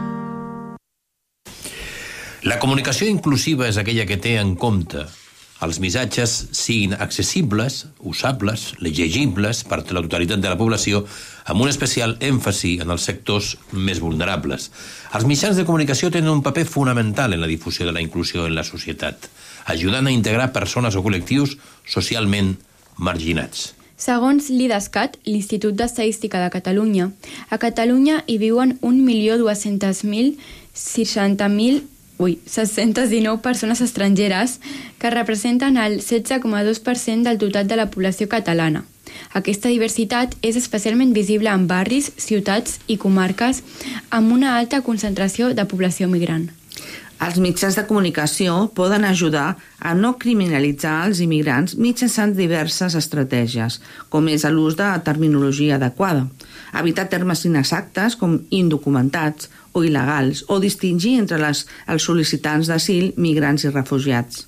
La comunicació inclusiva és aquella que té en compte els missatges siguin accessibles, usables, llegibles per la totalitat de la població, amb un especial èmfasi en els sectors més vulnerables. Els mitjans de comunicació tenen un paper fonamental en la difusió de la inclusió en la societat, ajudant a integrar persones o col·lectius socialment marginats. Segons l'IDESCAT, l'Institut d'Estadística de Catalunya, a Catalunya hi viuen un milió dos-cents mil seixanta mil Ui, set-cents dinou persones estrangeres que representen el setze coma dos per cent del total de la població catalana. Aquesta diversitat és especialment visible en barris, ciutats i comarques amb una alta concentració de població migrant. Els mitjans de comunicació poden ajudar a no criminalitzar els immigrants mitjançant diverses estratègies, com és l'ús de terminologia adequada, evitar termes inexactes com indocumentats o il·legals, o distingir entre les, els sol·licitants d'asil, migrants i refugiats.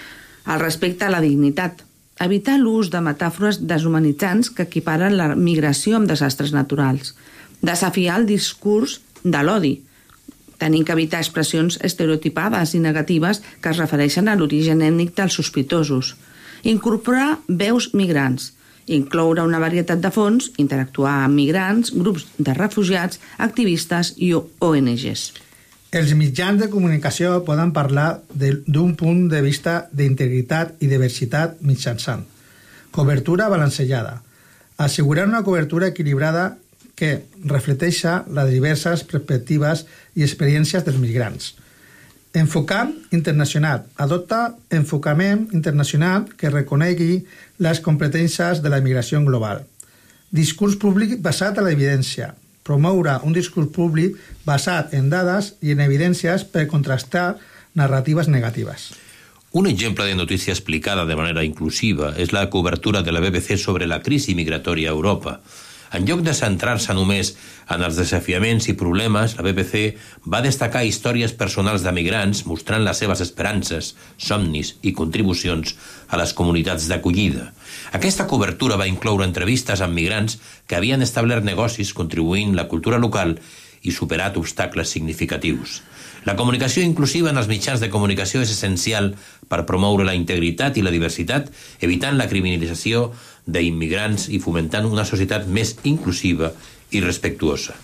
El respecte a la dignitat, evitar l'ús de metàfores deshumanitzants que equiparen la migració amb desastres naturals, desafiar el discurs de l'odi, tenint que evitar expressions estereotipades i negatives que es refereixen a l'origen ètnic dels sospitosos, incorporar veus migrants, incloure una varietat de fons, interactuar amb migrants, grups de refugiats, activistes i O N Ges. Els mitjans de comunicació poden parlar d'un punt de vista d'integritat i diversitat mitjançant cobertura balancejada, assegurar una cobertura equilibrada que reflecteixa les diverses perspectives i experiències dels migrants. Enfocar internacional. Adopta enfocament internacional que reconegui les competències de la immigració global. Discurs públic basat en l'evidència. Promoure un discurs públic basat en dades i en evidències per contrastar narratives negatives. Un exemple de notícia explicada de manera inclusiva és la cobertura de la B B C sobre la crisi migratòria a Europa. En lloc de centrar-se només en els desafiaments i problemes, la B B C va destacar històries personals de migrants mostrant les seves esperances, somnis i contribucions a les comunitats d'acollida. Aquesta cobertura va incloure entrevistes amb migrants que havien establert negocis contribuint la cultura local i superat obstacles significatius. La comunicació inclusiva en els mitjans de comunicació és essencial per promoure la integritat i la diversitat, evitant la criminalització d'immigrants i fomentant una societat més inclusiva y respetuosa.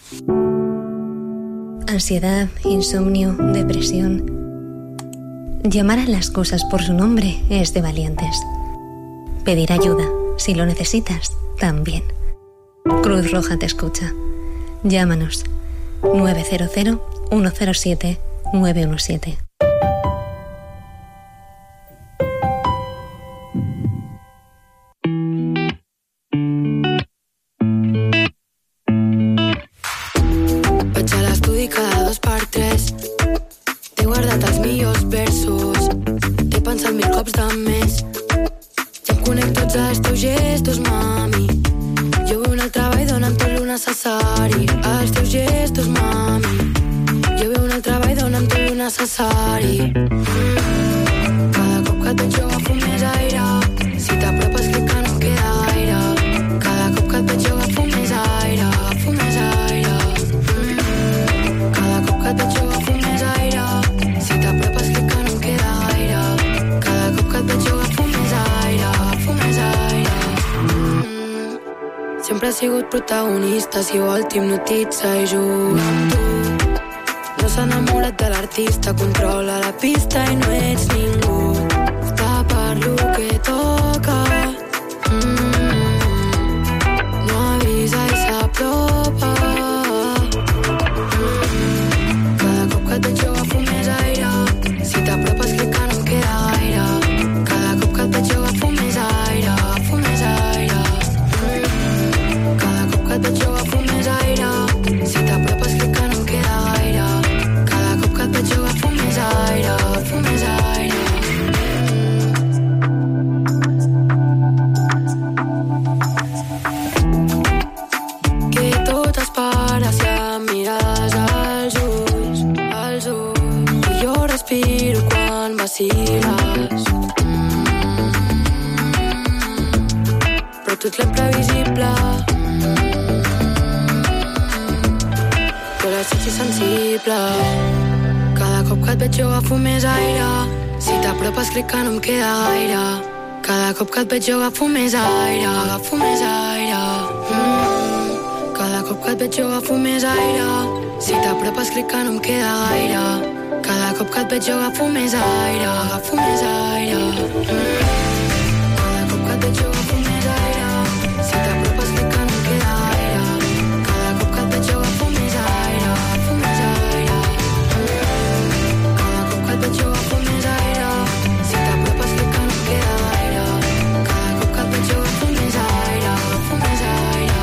Ansiedad, insomnio, depresión. Llamar a las cosas por su nombre es de valientes. Pedir ayuda, si lo necesitas, también. Cruz Roja te escucha. Llámanos nueve cero cero, uno cero siete, nueve uno siete. Vaig a l'estudi cada dos per tres. T'he guardat els millors versos. T'he pensat mil cops de més. Ja em conec tots els teus gestos, mami. Jo necessari. Cada cop que et veig jo agafo més aire. Si t'apropes crec que no queda gaire. Cada cop que et veig jo agafo més aire. Agafo més aire. Cada cop que et veig jo agafo més aire. Si t'apropes crec que no queda gaire. Cada cop que et veig jo agafo més aire. Agafo més aire. Sempre has sigut protagonista, si vol t'hipnotitza i juga amb tu. No s'ha enamorat de l'artista, controla la pista i no ets ningú. Està per lo que toca. Mm. No avisa i s'apropa. Mm. Cada cop que et veig jo agafo més aire. Si t'apropes crec que no em queda gaire. Cada cop que et veig jo agafo més aire. Agafo més aire. Mm. Cada cop que et veig jo agafo més aire. Si t'apropes crec que no em queda gaire. Cada cop que et veig jo agafo més aire. Agafo més aire. Que tot es para si em mires als ulls, als ulls. I jo respiro quan vacil·les. Mm. Però tot l'imprevisible. Jo la sento sensible. Cada cop que et veig jo agafo més aire. Si t'apropes crec que no em queda gaire. Cada cop que et veig jo agafo més aire. Agafo més aire. Mm. Cada cop que et veig jo agafo més aire. Si t'apropes crec que no em queda gaire. Cada cop que et veig jo agafo més aire. Agafo més aire. Mm. Cada cop que et veig jo agafo més aire. Si t'apropes crec que no em queda gaire. Cada cop que et veig jo agafo més aire. Agafo més aire. Mm. Cada cop que et veig jo agafo més aire. Si t'apropes crec que no em queda gaire. Cada cop que et veig jo agafo més aire. Agafo més aire.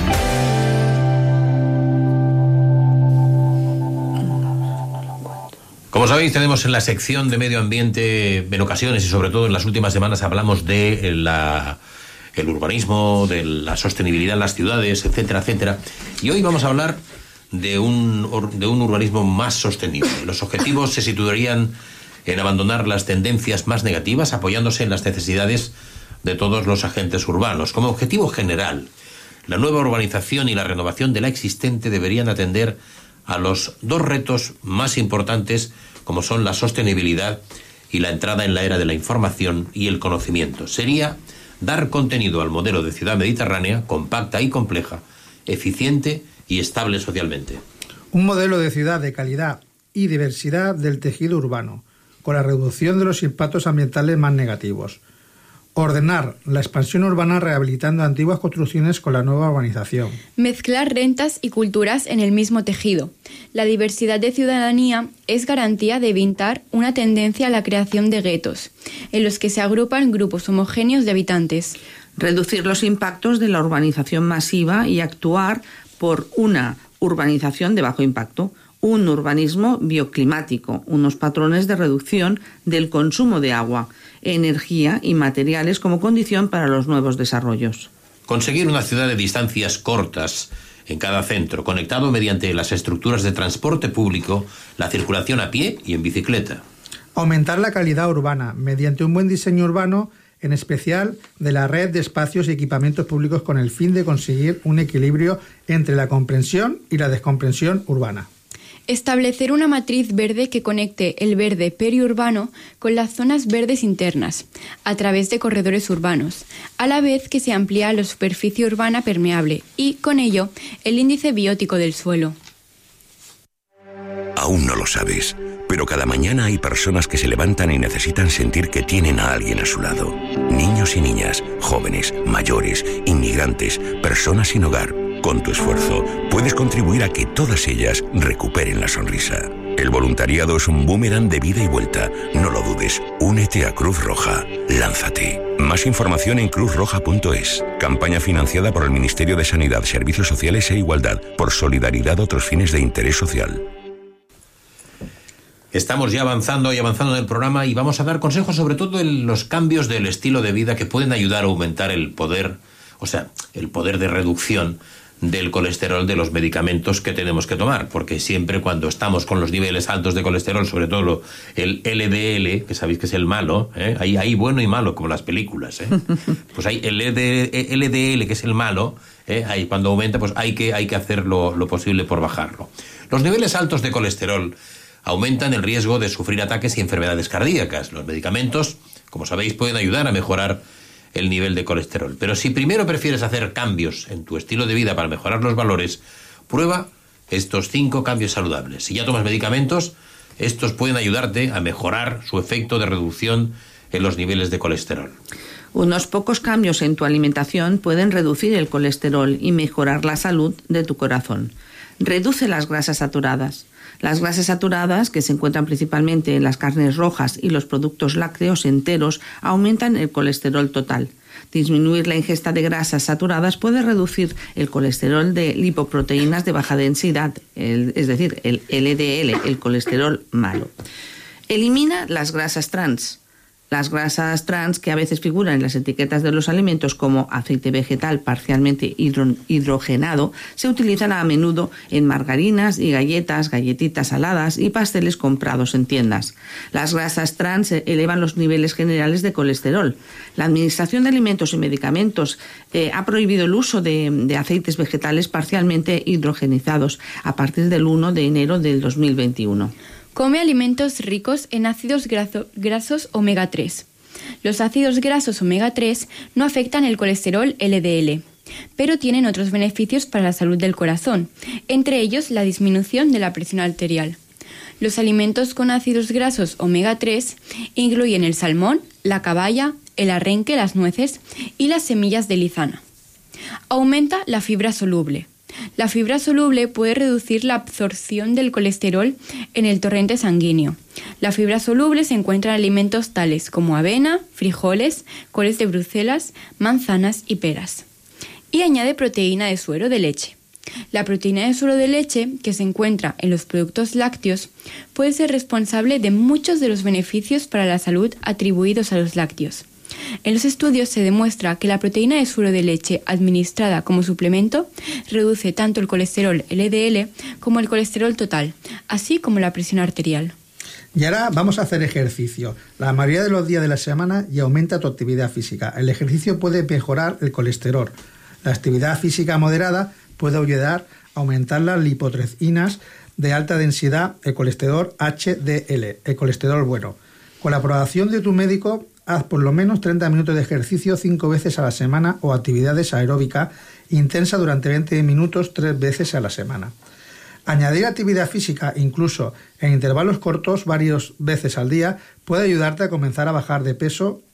Como sabéis, tenemos en la sección de medio ambiente, en ocasiones y sobre todo en las últimas semanas, hablamos de la, el urbanismo, de la sostenibilidad en las ciudades, etcétera, etcétera. Y hoy vamos a hablar de un, de un urbanismo más sostenible. Los objetivos se situarían en abandonar las tendencias más negativas, apoyándose en las necesidades de todos los agentes urbanos. Como objetivo general, la nueva urbanización y la renovación de la existente deberían atender a los dos retos más importantes, como son la sostenibilidad y la entrada en la era de la información y el conocimiento. Sería dar contenido al modelo de ciudad mediterránea, compacta y compleja, eficiente y estable socialmente. Un modelo de ciudad de calidad y diversidad del tejido urbano, con la reducción de los impactos ambientales más negativos. Ordenar la expansión urbana rehabilitando antiguas construcciones con la nueva urbanización. Mezclar rentas y culturas en el mismo tejido. La diversidad de ciudadanía es garantía de evitar una tendencia a la creación de guetos, en los que se agrupan grupos homogéneos de habitantes. Reducir los impactos de la urbanización masiva y actuar por una urbanización de bajo impacto. Un urbanismo bioclimático, unos patrones de reducción del consumo de agua, energía y materiales como condición para los nuevos desarrollos. Conseguir una ciudad de distancias cortas en cada centro, conectado mediante las estructuras de transporte público, la circulación a pie y en bicicleta. Aumentar la calidad urbana mediante un buen diseño urbano, en especial de la red de espacios y equipamientos públicos, con el fin de conseguir un equilibrio entre la comprensión y la descomprensión urbana. Establecer una matriz verde que conecte el verde periurbano con las zonas verdes internas, a través de corredores urbanos, a la vez que se amplía la superficie urbana permeable y, con ello, el índice biótico del suelo. Aún no lo sabes, pero cada mañana hay personas que se levantan y necesitan sentir que tienen a alguien a su lado. Niños y niñas, jóvenes, mayores, inmigrantes, personas sin hogar. Con tu esfuerzo, puedes contribuir a que todas ellas recuperen la sonrisa. El voluntariado es un boomerang de vida y vuelta. No lo dudes. Únete a Cruz Roja. Lánzate. Más información en cruz roja punto es. Campaña financiada por el Ministerio de Sanidad, Servicios Sociales e Igualdad, por solidaridad a otros fines de interés social. Estamos ya avanzando y avanzando en el programa y vamos a dar consejos sobre todo en los cambios del estilo de vida que pueden ayudar a aumentar el poder, o sea, el poder de reducción del colesterol de los medicamentos que tenemos que tomar, porque siempre cuando estamos con los niveles altos de colesterol, sobre todo el L D L, que sabéis que es el malo, ¿eh? hay, hay bueno y malo, como las películas, ¿eh? Pues hay el L D L, que es el malo, ¿eh? Ahí, cuando aumenta, pues hay que, hay que hacer lo, lo posible por bajarlo. Los niveles altos de colesterol aumentan el riesgo de sufrir ataques y enfermedades cardíacas. Los medicamentos, como sabéis, pueden ayudar a mejorar el nivel de colesterol. Pero si primero prefieres hacer cambios en tu estilo de vida para mejorar los valores, prueba estos cinco cambios saludables. Si ya tomas medicamentos, estos pueden ayudarte a mejorar su efecto de reducción en los niveles de colesterol. Unos pocos cambios en tu alimentación pueden reducir el colesterol y mejorar la salud de tu corazón. Reduce las grasas saturadas. Las grasas saturadas, que se encuentran principalmente en las carnes rojas y los productos lácteos enteros, aumentan el colesterol total. Disminuir la ingesta de grasas saturadas puede reducir el colesterol de lipoproteínas de baja densidad, el, es decir, el L D L, el colesterol malo. Elimina las grasas trans. Las grasas trans, que a veces figuran en las etiquetas de los alimentos como aceite vegetal parcialmente hidro- hidrogenado, se utilizan a menudo en margarinas y galletas, galletitas saladas y pasteles comprados en tiendas. Las grasas trans elevan los niveles generales de colesterol. La Administración de Alimentos y Medicamentos eh, ha prohibido el uso de, de aceites vegetales parcialmente hidrogenizados a partir del primero de enero del dos mil veintiuno. Come alimentos ricos en ácidos graso, grasos omega tres. Los ácidos grasos omega tres no afectan el colesterol L D L, pero tienen otros beneficios para la salud del corazón, entre ellos la disminución de la presión arterial. Los alimentos con ácidos grasos omega tres incluyen el salmón, la caballa, el arenque, las nueces y las semillas de lizana. Aumenta la fibra soluble. La fibra soluble puede reducir la absorción del colesterol en el torrente sanguíneo. La fibra soluble se encuentra en alimentos tales como avena, frijoles, coles de Bruselas, manzanas y peras. Y añade proteína de suero de leche. La proteína de suero de leche, que se encuentra en los productos lácteos, puede ser responsable de muchos de los beneficios para la salud atribuidos a los lácteos. En los estudios se demuestra que la proteína de suero de leche administrada como suplemento reduce tanto el colesterol L D L como el colesterol total, así como la presión arterial. Y ahora vamos a hacer ejercicio. La mayoría de los días de la semana y aumenta tu actividad física. El ejercicio puede mejorar el colesterol. La actividad física moderada puede ayudar a aumentar las lipotrecinas de alta densidad, el colesterol H D L, el colesterol bueno. Con la aprobación de tu médico, haz por lo menos treinta minutos de ejercicio cinco veces a la semana o actividades aeróbicas intensas durante veinte minutos tres veces a la semana. Añadir actividad física, incluso en intervalos cortos, varias veces al día, puede ayudarte a comenzar a bajar de peso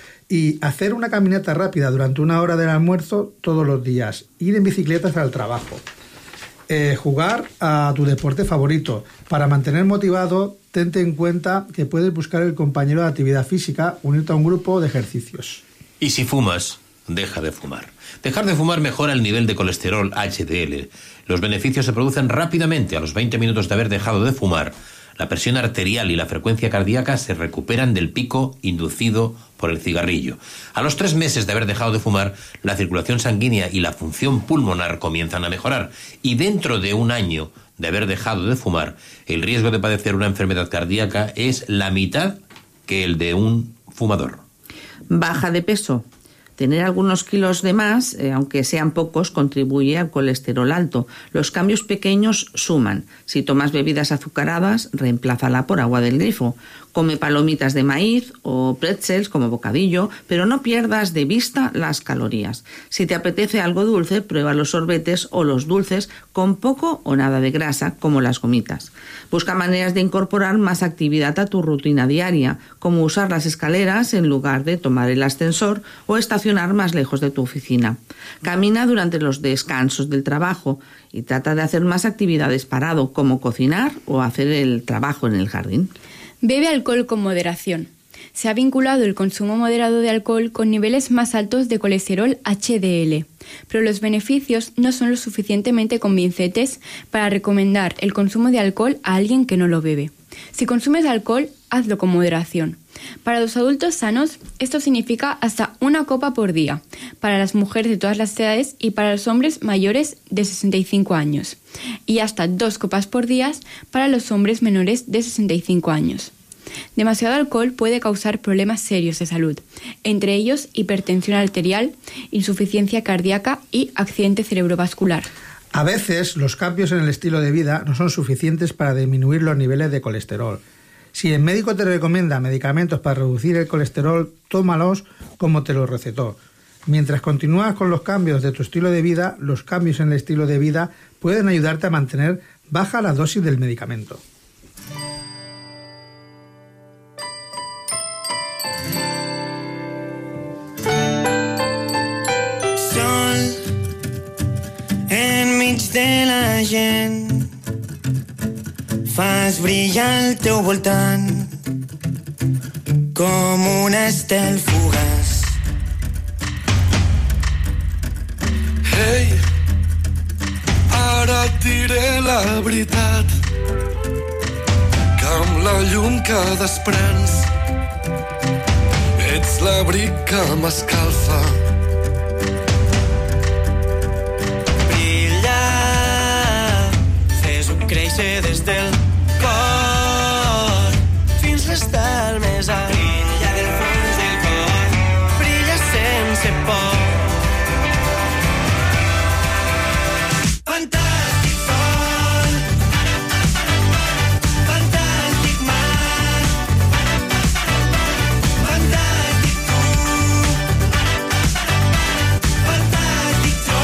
y hacer una caminata rápida durante una hora del almuerzo todos los días. Ir en bicicleta hasta el trabajo. Eh, jugar a tu deporte favorito. Para mantener motivado, tente en cuenta que puedes buscar el compañero de actividad física, unirte a un grupo de ejercicios. Y si fumas, deja de fumar. Dejar de fumar mejora el nivel de colesterol H D L. Los beneficios se producen rápidamente. A los veinte minutos de haber dejado de fumar, la presión arterial y la frecuencia cardíaca se recuperan del pico inducido por el cigarrillo. A los tres meses de haber dejado de fumar, la circulación sanguínea y la función pulmonar comienzan a mejorar. Y dentro de un año de haber dejado de fumar, el riesgo de padecer una enfermedad cardíaca es la mitad que el de un fumador. Baja de peso. Tener algunos kilos de más, eh, aunque sean pocos, contribuye al colesterol alto. Los cambios pequeños suman. Si tomas bebidas azucaradas, reemplázala por agua del grifo. Come palomitas de maíz o pretzels como bocadillo, pero no pierdas de vista las calorías. Si te apetece algo dulce, prueba los sorbetes o los dulces con poco o nada de grasa, como las gomitas. Busca maneras de incorporar más actividad a tu rutina diaria, como usar las escaleras en lugar de tomar el ascensor o estacionar más lejos de tu oficina. Camina durante los descansos del trabajo y trata de hacer más actividades parado, como cocinar o hacer el trabajo en el jardín. Bebe alcohol con moderación. Se ha vinculado el consumo moderado de alcohol con niveles más altos de colesterol H D L, pero los beneficios no son lo suficientemente convincentes para recomendar el consumo de alcohol a alguien que no lo bebe. Si consumes alcohol, hazlo con moderación. Para los adultos sanos, esto significa hasta una copa por día, para las mujeres de todas las edades y para los hombres mayores de sesenta y cinco años, y hasta dos copas por día para los hombres menores de sesenta y cinco años. Demasiado alcohol puede causar problemas serios de salud, entre ellos hipertensión arterial, insuficiencia cardíaca y accidente cerebrovascular. A veces los cambios en el estilo de vida no son suficientes para disminuir los niveles de colesterol. Si el médico te recomienda medicamentos para reducir el colesterol, tómalos como te lo recetó. Mientras continúas con los cambios de tu estilo de vida, los cambios en el estilo de vida pueden ayudarte a mantener baja la dosis del medicamento. Sol enmig de la gent, fas brillar el teu voltant com un estel fugaç. Ei, ara et diré la veritat, que amb la llum que desprens ets l'abric que m'escalfa. Créixer des del cor fins l'estel més alt. Brilla del fons del cor, brilla sense por. Fantàstic sol, fantàstic mar, fantàstic tu, fantàstic jo.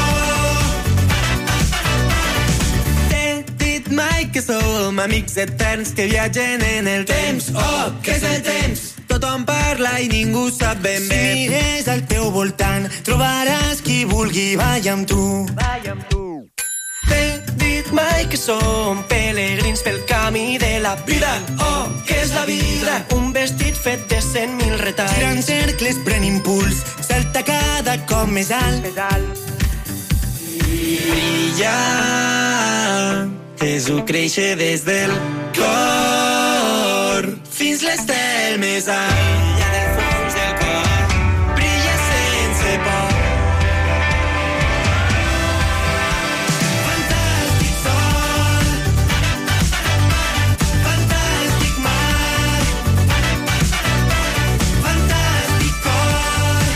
Mai que som amics eterns que viatgen en el temps. Oh, què és el temps? Tothom parla i ningú sap ben bé. Si mires al teu voltant, trobaràs qui vulgui ballar amb tu. Balla amb tu. T'he dit mai que som pelegrins pel camí de la vida. Oh, què és la vida? Un vestit fet de cent mil retalls. Girant cercles, pren impuls, salta cada cop més alt. Més alt. Brilla, fes-ho créixer des del cor fins l'estel més alt. Brilla del fons del cor, brilla sense por. Fantàstic sol, fantàstic mar, fantàstic cor,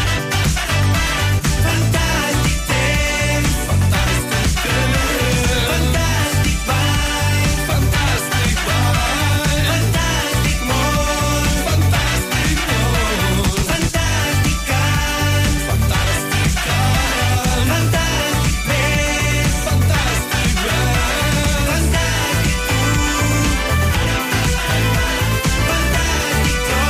fantàstic temps, fantàstic temps, fantàstic ball, fantàstic ball, fantàstic món, fantàstic món, fantàstic cant, fantàstic cant, fantàstic vent, fantàstic vent, fantàstic tu, fantàstic jo.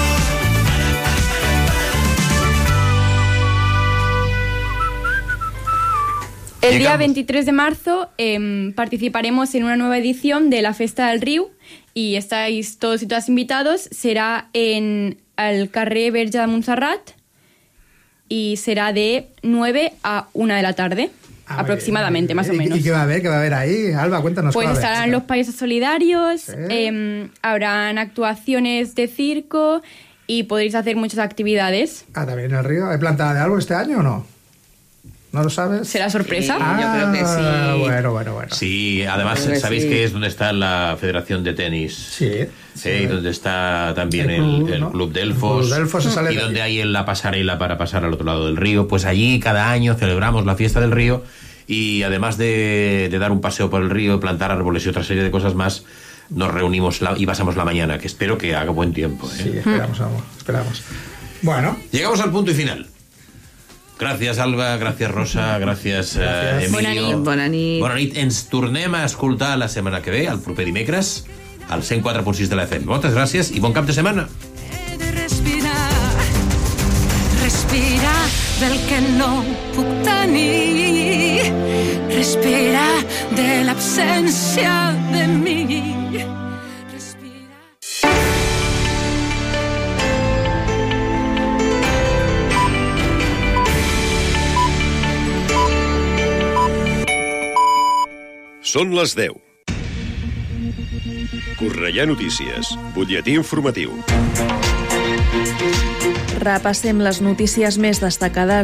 El día veintitrés de marzo eh, participaremos en una nueva edición de la Festa del Riu y estáis todos y todas invitados. Será en el carrer Verge de Montserrat y será de nueve a una de la tarde, Ah, aproximadamente, bien. más o ¿Y- menos. ¿Y qué va a haber? ¿Qué va a haber ahí? Alba, cuéntanos. Pues qué va a haber. estarán los payasos solidarios, eh, habrán actuaciones de circo y podréis hacer muchas actividades. Ah, también en el río. ¿Hay plantada de algo este año o no? ¿No lo sabes? ¿Será sorpresa? Ah, yo creo que sí. Bueno, bueno, bueno. Sí, además, Creo que ¿sabéis sí. que es donde está la Federación de Tenis? Sí. Sí, y donde está también El el, club, el ¿no? Club Delfos. El Club Delfos se sale y de donde hay la pasarela para pasar al otro lado del río. Pues allí cada año celebramos la fiesta del río y además de, de dar un paseo por el río, plantar árboles y otra serie de cosas más, nos reunimos la- y pasamos la mañana, que espero que haga buen tiempo. ¿eh? Sí, esperamos, amor, esperamos. Bueno. Llegamos al punto y final. Gràcies, Alba, gràcies, Rosa, gràcies, eh, Bona Emilio. nit. Bona nit. Bona nit. Ens tornem a escoltar la setmana que ve, el proper dimecres, al cent quatre punt sis de la F M. Moltes gràcies i bon cap de setmana. Respirar, respirar del que no puc tenir, respirar de l'absència de mi. Són les deu. Cornellà Notícies, butlletí informatiu. Repassem les notícies més destacades